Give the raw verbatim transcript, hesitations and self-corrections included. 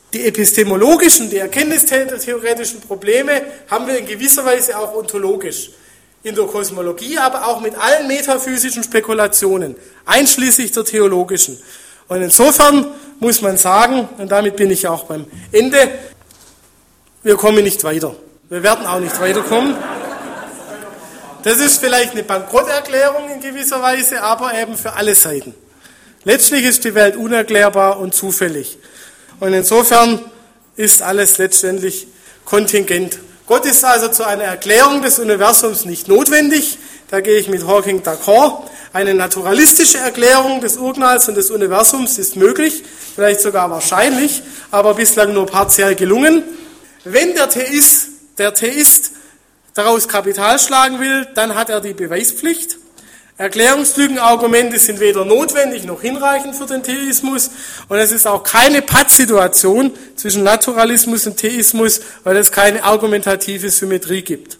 die epistemologischen, die erkenntnistheoretischen Probleme haben wir in gewisser Weise auch ontologisch. In der Kosmologie, aber auch mit allen metaphysischen Spekulationen, einschließlich der theologischen. Und insofern muss man sagen, und damit bin ich auch beim Ende, wir kommen nicht weiter. Wir werden auch nicht weiterkommen. Das ist vielleicht eine Bankrotterklärung in gewisser Weise, aber eben für alle Seiten. Letztlich ist die Welt unerklärbar und zufällig. Und insofern ist alles letztendlich kontingent. Gott ist also zu einer Erklärung des Universums nicht notwendig. Da gehe ich mit Hawking d'accord. Eine naturalistische Erklärung des Urknalls und des Universums ist möglich, vielleicht sogar wahrscheinlich, aber bislang nur partiell gelungen. Wenn der Theist, der Theist daraus Kapital schlagen will, dann hat er die Beweispflicht. Erklärungslügenargumente sind weder notwendig noch hinreichend für den Theismus und es ist auch keine Pattsituation zwischen Naturalismus und Theismus, weil es keine argumentative Symmetrie gibt.